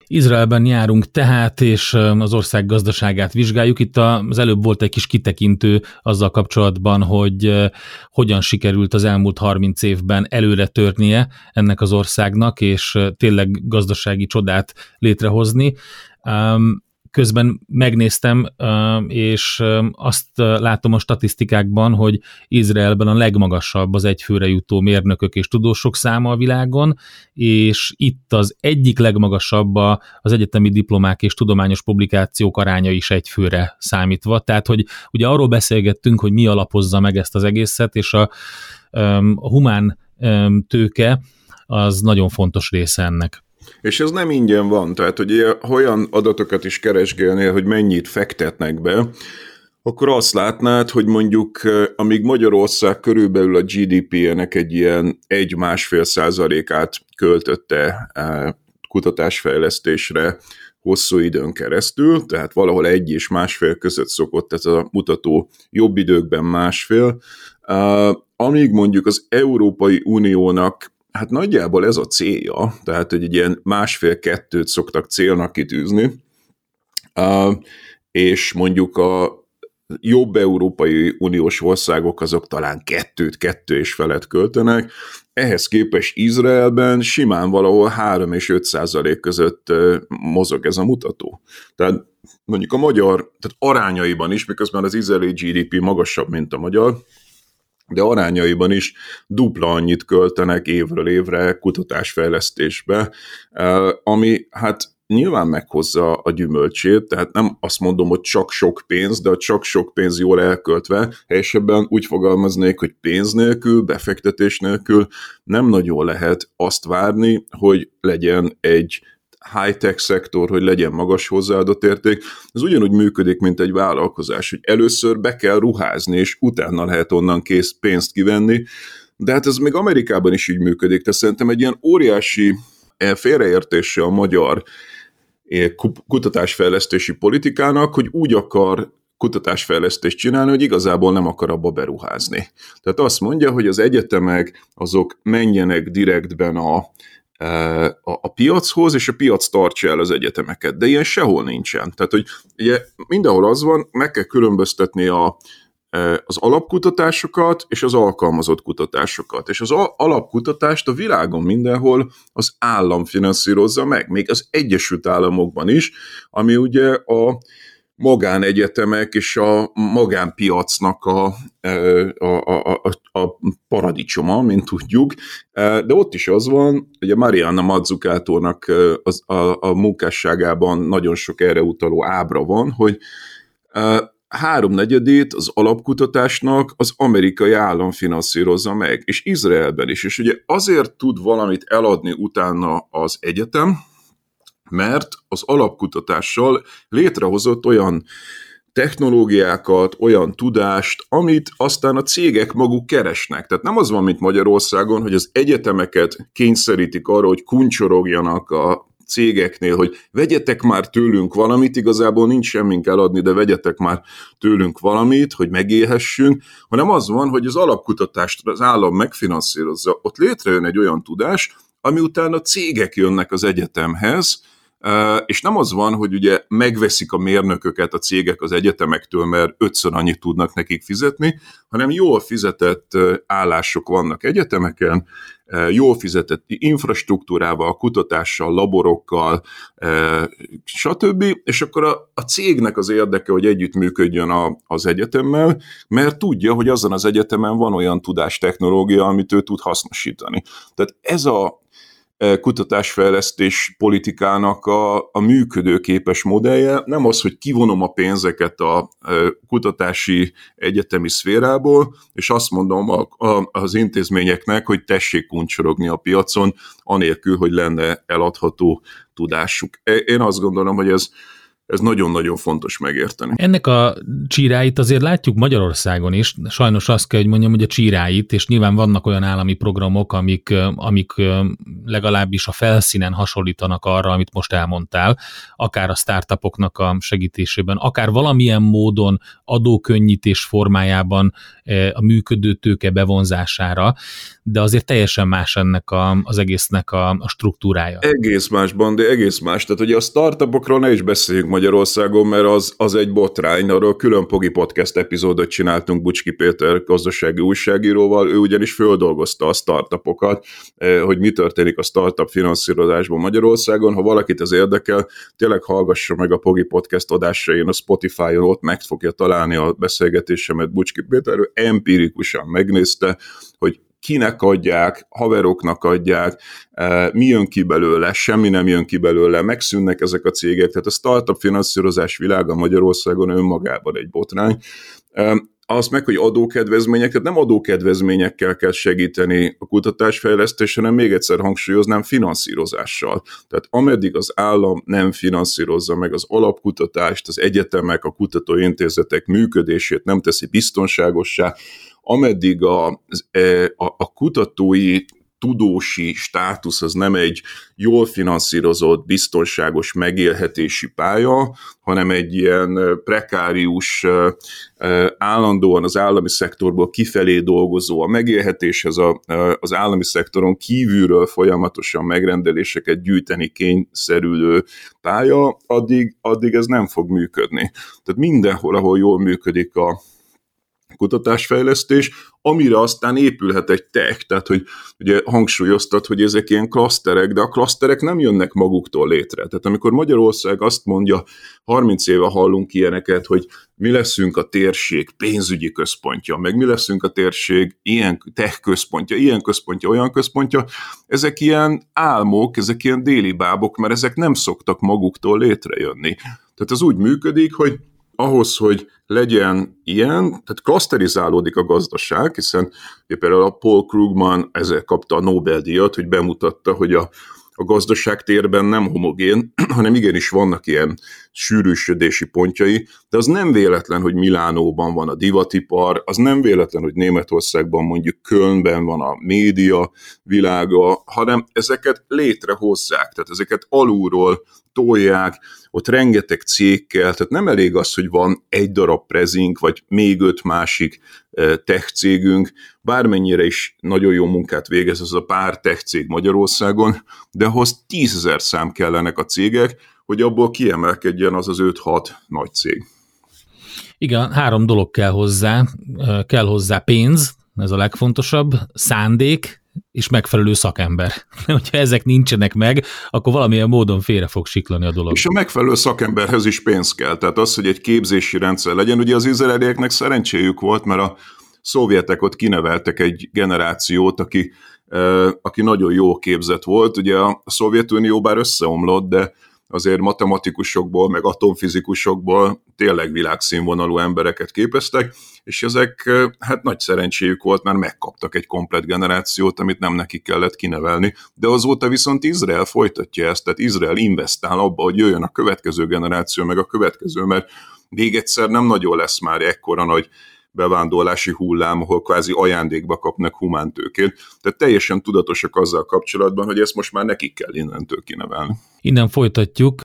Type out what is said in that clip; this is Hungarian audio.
Izraelben járunk tehát, és az ország gazdaságát vizsgáljuk. Itt az előbb volt egy kis kitekintő azzal kapcsolatban, hogy hogyan sikerült az elmúlt 30 évben előre törnie ennek az országnak, és tényleg gazdasági csodát létrehozni. Közben megnéztem, és azt látom a statisztikákban, hogy Izraelben a legmagasabb az egyfőre jutó mérnökök és tudósok száma a világon, és itt az egyik legmagasabb az egyetemi diplomák és tudományos publikációk aránya is egyfőre számítva. Tehát, hogy ugye arról beszélgettünk, hogy mi alapozza meg ezt az egészet, és a humán tőke az nagyon fontos része ennek. És ez nem ingyen van, tehát hogy olyan adatokat is keresgélnél, hogy mennyit fektetnek be, akkor azt látnád, hogy mondjuk amíg Magyarország körülbelül a GDP-nek egy ilyen 1-1,5% költötte kutatásfejlesztésre hosszú időn keresztül, tehát valahol 1 és 1,5 között szokott ez a mutató, jobb időkben 1,5, amíg mondjuk az Európai Uniónak hát nagyjából ez a célja, tehát hogy egy ilyen 1,5-2 szoktak célnak kitűzni, és mondjuk a jobb Európai Uniós országok azok talán 2,5 költenek, ehhez képest Izraelben simán valahol 3 és 5% között mozog ez a mutató. Tehát mondjuk a magyar, tehát arányaiban is, miközben az izraeli GDP magasabb, mint a magyar, de arányaiban is dupla annyit költenek évről évre kutatásfejlesztésbe, ami hát nyilván meghozza a gyümölcsét, tehát nem azt mondom, hogy csak sok pénz, de csak sok pénz jól elköltve, helyesebben úgy fogalmaznék, hogy pénz nélkül, befektetés nélkül nem nagyon lehet azt várni, hogy legyen egy high-tech szektor, hogy legyen magas hozzáadott érték. Ez ugyanúgy működik, mint egy vállalkozás, hogy először be kell ruházni, és utána lehet onnan kész pénzt kivenni, de hát ez még Amerikában is így működik, tehát szerintem egy ilyen óriási félreértése a magyar kutatásfejlesztési politikának, hogy úgy akar kutatásfejlesztést csinálni, hogy igazából nem akar abba beruházni. Tehát azt mondja, hogy az egyetemek azok menjenek direktben a piachoz, és a piac tartsa el az egyetemeket. De ilyen sehol nincsen. Tehát, hogy ugye mindenhol az van, meg kell különböztetni az alapkutatásokat és az alkalmazott kutatásokat. És az alapkutatást a világon mindenhol az állam finanszírozza meg, még az Egyesült Államokban is, ami ugye a magánegyetemek és a magánpiacnak a paradicsoma, mint tudjuk, de ott is az van, hogy a Mariana Mazzucatónak a munkásságában nagyon sok erre utaló ábra van, hogy 3/4 az alapkutatásnak az amerikai állam finanszírozza meg, és Izraelben is, és ugye azért tud valamit eladni utána az egyetem, mert az alapkutatással létrehozott olyan technológiákat, olyan tudást, amit aztán a cégek maguk keresnek. Tehát nem az van, mint Magyarországon, hogy az egyetemeket kényszerítik arra, hogy kuncsorogjanak a cégeknél, hogy vegyetek már tőlünk valamit, igazából nincs semmink eladni, de vegyetek már tőlünk valamit, hogy megélhessünk, hanem az van, hogy az alapkutatást az állam megfinanszírozza. Ott létrejön egy olyan tudás, ami után a cégek jönnek az egyetemhez, és nem az van, hogy ugye megveszik a mérnököket a cégek az egyetemektől, mert 5-ször annyit tudnak nekik fizetni, hanem jól fizetett állások vannak egyetemeken, jól fizetett infrastruktúrával, kutatással, laborokkal, stb. És akkor a cégnek az érdeke, hogy együttműködjön az egyetemmel, mert tudja, hogy azon az egyetemen van olyan tudástechnológia, amit ő tud hasznosítani. Tehát ez a kutatásfejlesztés politikának a működőképes modellje, nem az, hogy kivonom a pénzeket a kutatási egyetemi szférából, és azt mondom az intézményeknek, hogy tessék kuncsorogni a piacon, anélkül, hogy lenne eladható tudásuk. Én azt gondolom, hogy ez nagyon-nagyon fontos megérteni. Ennek a csíráit azért látjuk Magyarországon is, sajnos azt kell, hogy mondjam, hogy a csíráit, és nyilván vannak olyan állami programok, amik legalábbis a felszínen hasonlítanak arra, amit most elmondtál, akár a startupoknak a segítésében, akár valamilyen módon adókönnyítés formájában a működő tőke bevonzására, de azért teljesen más ennek az egésznek a struktúrája. Egész más, Bandi, egész más. Tehát ugye a startupokról ne is beszéljünk Magyarországon, mert az egy botrány, arról külön Pogi Podcast epizódot csináltunk Bucski Péter gazdasági újságíróval, ő ugyanis földolgozta a startupokat, hogy mi történik a startup finanszírozásban Magyarországon. Ha valakit ez érdekel, tényleg hallgassa meg a Pogi Podcast adásain a Spotify-on, ott meg fogja találni a beszélgetésemet Bucski Péterről, empirikusan megnézte, hogy kinek adják, haveroknak adják, mi jön ki belőle, semmi nem jön ki belőle, megszűnnek ezek a cégek, tehát a startup finanszírozás világa Magyarországon önmagában egy botrány. Az meg, hogy adókedvezmények, tehát nem adókedvezményekkel kell segíteni a kutatásfejlesztés, hanem még egyszer hangsúlyoznám, finanszírozással. Tehát ameddig az állam nem finanszírozza meg az alapkutatást, az egyetemek, a kutatóintézetek működését nem teszi biztonságossá, ameddig a kutatói tudósi státusz az nem egy jól finanszírozott, biztonságos megélhetési pálya, hanem egy ilyen prekárius, állandóan az állami szektorból kifelé dolgozó, a megélhetéshez az állami szektoron kívülről folyamatosan megrendeléseket gyűjteni kényszerülő pálya, addig ez nem fog működni. Tehát mindenhol, ahol jól működik a kutatásfejlesztés, amire aztán épülhet egy tech, tehát hogy ugye hangsúlyoztat, hogy ezek ilyen klaszterek, de a klaszterek nem jönnek maguktól létre. Tehát amikor Magyarország azt mondja, 30 éve hallunk ilyeneket, hogy mi leszünk a térség pénzügyi központja, meg mi leszünk a térség ilyen tech központja, ilyen központja, olyan központja, ezek ilyen álmok, ezek ilyen déli bábok, mert ezek nem szoktak maguktól létrejönni. Tehát az úgy működik, hogy ahhoz, hogy legyen ilyen, tehát klaszterizálódik a gazdaság, hiszen például a Paul Krugman ezzel kapta a Nobel-díjat, hogy bemutatta, hogy a gazdaságtérben nem homogén, hanem igenis vannak ilyen sűrűsödési pontjai, de az nem véletlen, hogy Milánóban van a divatipar, az nem véletlen, hogy Németországban mondjuk Kölnben van a média világa, hanem ezeket létrehozzák, tehát ezeket alulról tolják, ott rengeteg cég kell, tehát nem elég az, hogy van egy darab prezink, vagy még 5 másik tech cégünk, bármennyire is nagyon jó munkát végez ez a pár tech cég Magyarországon, de ahhoz 10 000 szám kellenek a cégek, hogy abból kiemelkedjen az 5-6 nagy cég. Igen, 3 dolog kell hozzá. Kell hozzá pénz, ez a legfontosabb, szándék, és megfelelő szakember. Hogyha ezek nincsenek meg, akkor valamilyen módon félre fog siklani a dolog. És a megfelelő szakemberhez is pénz kell. Tehát az, hogy egy képzési rendszer legyen, ugye az izraelieknek szerencséjük volt, mert a szovjetek ott kineveltek egy generációt, aki nagyon jó képzett volt. Ugye a Szovjetunió bár összeomlott, de azért matematikusokból, meg atomfizikusokból tényleg világszínvonalú embereket képeztek, és ezek hát nagy szerencséjük volt, mert megkaptak egy komplett generációt, amit nem nekik kellett kinevelni. De azóta viszont Izrael folytatja ezt, tehát Izrael investál abba, hogy jöjjön a következő generáció, meg a következő, mert még egyszer nem nagyon lesz már ekkora nagy bevándorlási hullám, ahol kvázi ajándékba kapnak humántőkét. Tehát teljesen tudatosak azzal kapcsolatban, hogy ezt most már nekik kell innentől kinevelni. Innen folytatjuk.